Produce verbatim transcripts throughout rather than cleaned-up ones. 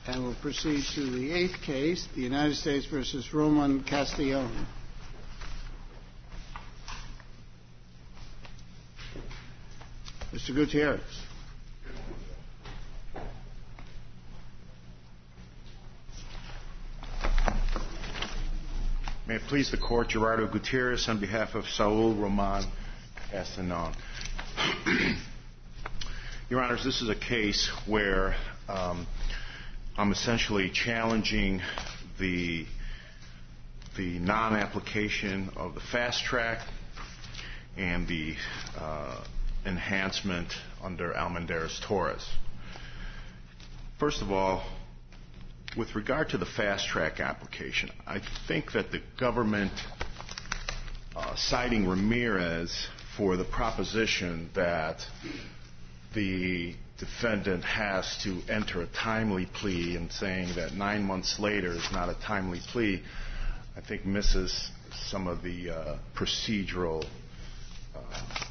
And we'll proceed to the eighth case, the United States versus Roman Castellon. Mister Gutierrez. May it please the Court, Gerardo Gutierrez on behalf of Saul Roman Castellon. Your Honors, this is a case where um, I'm essentially challenging the, the non-application of the fast track and the uh, enhancement under Almendarez-Torres. First of all, with regard to the fast track application, I think that the government uh, citing Ramirez for the proposition that the defendant has to enter a timely plea and saying that nine months later is not a timely plea, I think misses some of the uh, procedural uh,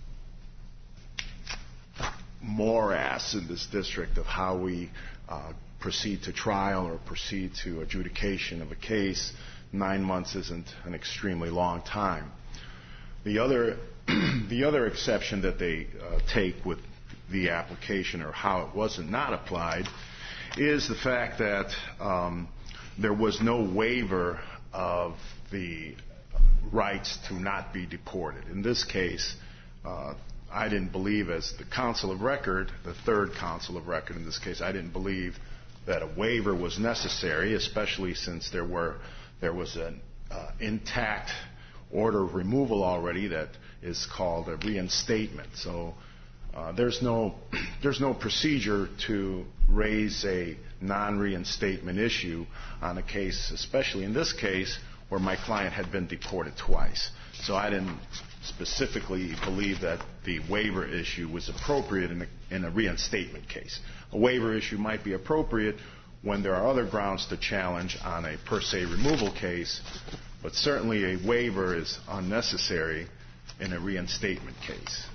morass in this district of how we uh, proceed to trial or proceed to adjudication of a case. Nine months isn't an extremely long time. The other, the other exception that they uh, take with the application or how it wasn't not applied is the fact that um, there was no waiver of the rights to not be deported. In this case, uh, I didn't believe, as the counsel of record, the third counsel of record in this case, I didn't believe that a waiver was necessary, especially since there were there was an uh, intact order of removal already that is called a reinstatement. So uh, there's no there's no procedure to raise a non-reinstatement issue on a case, especially in this case where my client had been deported twice. So I didn't specifically believe that the waiver issue was appropriate in a, in a reinstatement case. A waiver issue might be appropriate when there are other grounds to challenge on a per se removal case, but certainly a waiver is unnecessary in a reinstatement case.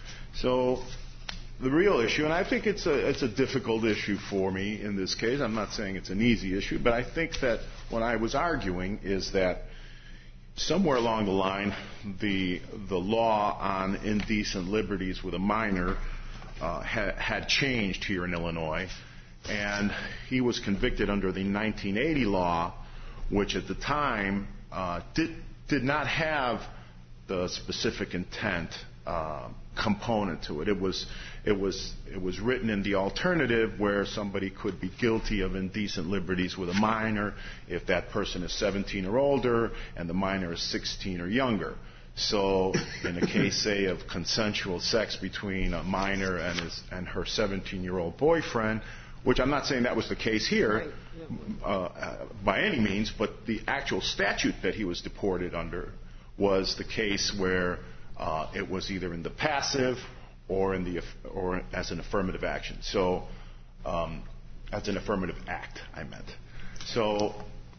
So the real issue, and I think it's a, it's a difficult issue for me in this case. I'm not saying it's an easy issue, but I think that what I was arguing is that somewhere along the line, the the law on indecent liberties with a minor uh, ha, had changed here in Illinois, and he was convicted under the nineteen eighty law, which at the time uh, did did not have the specific intent uh, component to it. It was it was it was written in the alternative where somebody could be guilty of indecent liberties with a minor if that person is seventeen or older and the minor is sixteen or younger. So in a case, say, of consensual sex between a minor and his and her seventeen-year-old boyfriend, which I'm not saying that was the case here uh, by any means, but the actual statute that he was deported under was the case where uh, it was either in the passive or in the or as an affirmative action. So um, as an affirmative act, I meant. So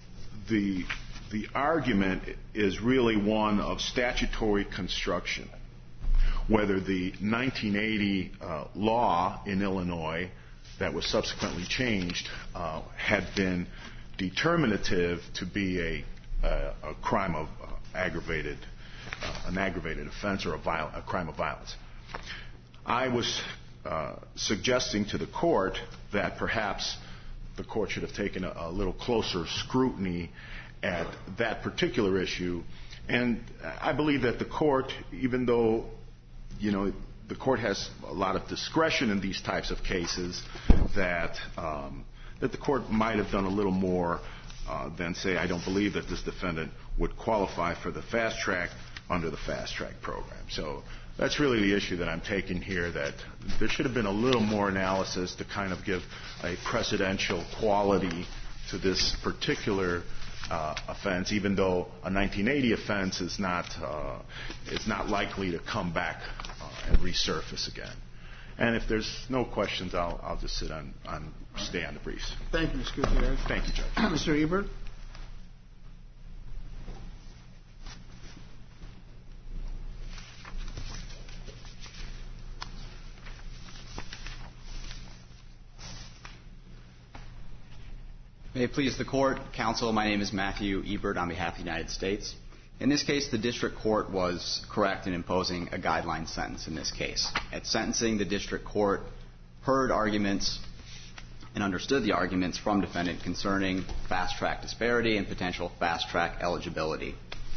the the argument is really one of statutory construction, whether the nineteen eighty uh, law in Illinois that was subsequently changed uh, had been determinative to be a, a, a crime of uh, aggravated, uh, an aggravated offense or a, viol- a crime of violence. I was uh, suggesting to the court that perhaps the court should have taken a, a little closer scrutiny at that particular issue, and I believe that the court, even though, you know, the court has a lot of discretion in these types of cases, that um, that the court might have done a little more uh, than say, I don't believe that this defendant would qualify for the fast track under the fast track program. So that's really the issue that I'm taking here, that there should have been a little more analysis to kind of give a precedential quality to this particular uh, offense, even though a nineteen eighty offense is not uh, is not likely to come back uh, and resurface again. And if there's no questions, I'll I'll just sit on, on stay on the briefs. Thank you, Mister Gutierrez. Thank you, Judge. Mister Ebert. May it please the Court, Counsel, my name is Matthew Ebert on behalf of the United States. In this case, the District Court was correct in imposing a guideline sentence in this case. At sentencing, the District Court heard arguments and understood the arguments from defendant concerning fast-track disparity and potential fast-track eligibility.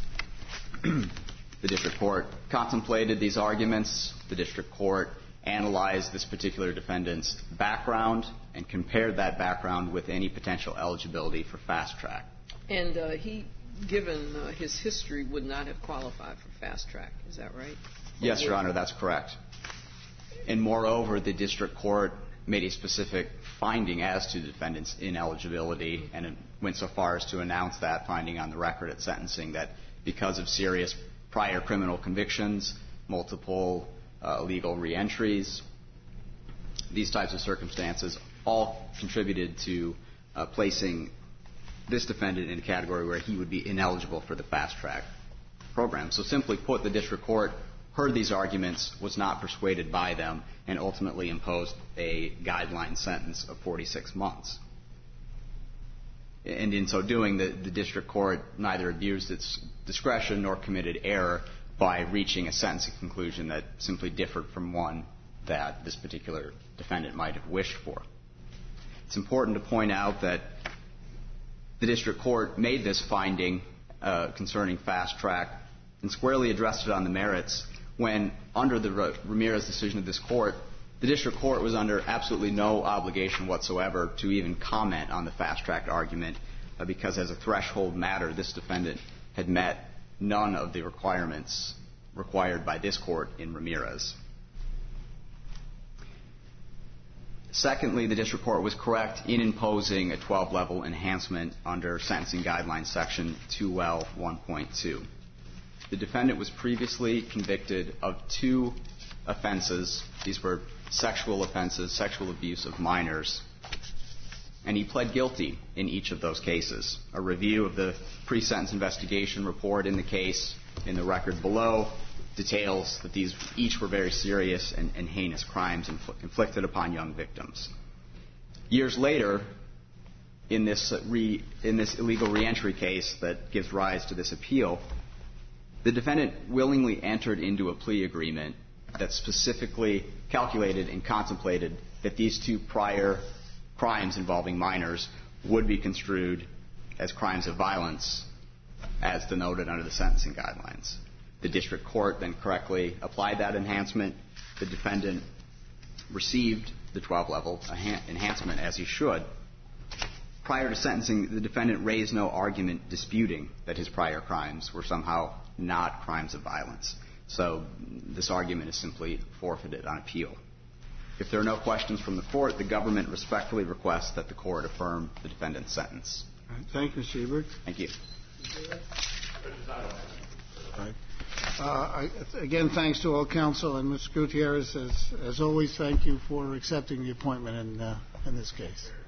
The District Court contemplated these arguments. The District Court analyzed this particular defendant's background and compared that background with any potential eligibility for fast-track. And uh, he, given uh, his history, would not have qualified for fast-track. Is that right? Yes, Your Honor, that's correct. And moreover, the District Court made a specific finding as to the defendant's ineligibility, and it went so far as to announce that finding on the record at sentencing, that because of serious prior criminal convictions, multiple uh, illegal reentries, these types of circumstances all contributed to uh, placing this defendant in a category where he would be ineligible for the fast-track program. So simply put, the District Court heard these arguments, was not persuaded by them, and ultimately imposed a guideline sentence of forty-six months. And in so doing, the, the District Court neither abused its discretion nor committed error by reaching a sentencing conclusion that simply differed from one that this particular defendant might have wished for. It's important to point out that the District Court made this finding uh, concerning fast-track and squarely addressed it on the merits when, under the Ramirez decision of this Court, the District Court was under absolutely no obligation whatsoever to even comment on the fast-track argument uh, because, as a threshold matter, this defendant had met none of the requirements required by this Court in Ramirez. Secondly, the District Court was correct in imposing a twelve-level enhancement under Sentencing Guidelines Section two L one point two. The defendant was previously convicted of two offenses. These were sexual offenses, sexual abuse of minors, and he pled guilty in each of those cases. A review of the pre-sentence investigation report in the case in the record below details that these each were very serious and, and heinous crimes infl- inflicted upon young victims. Years later, in this, re, in this illegal reentry case that gives rise to this appeal, the defendant willingly entered into a plea agreement that specifically calculated and contemplated that these two prior crimes involving minors would be construed as crimes of violence as denoted under the sentencing guidelines. The District Court then correctly applied that enhancement. The defendant received the twelve-level enhancement, as he should. Prior to sentencing, the defendant raised no argument disputing that his prior crimes were somehow not crimes of violence. So this argument is simply forfeited on appeal. If there are no questions from the Court, the government respectfully requests that the Court affirm the defendant's sentence. All right. Thank you, Mister Ebert. Thank you. All right. Uh, I, again, thanks to all counsel, and Mister Gutierrez, as, as always, thank you for accepting the appointment in, uh, in this case.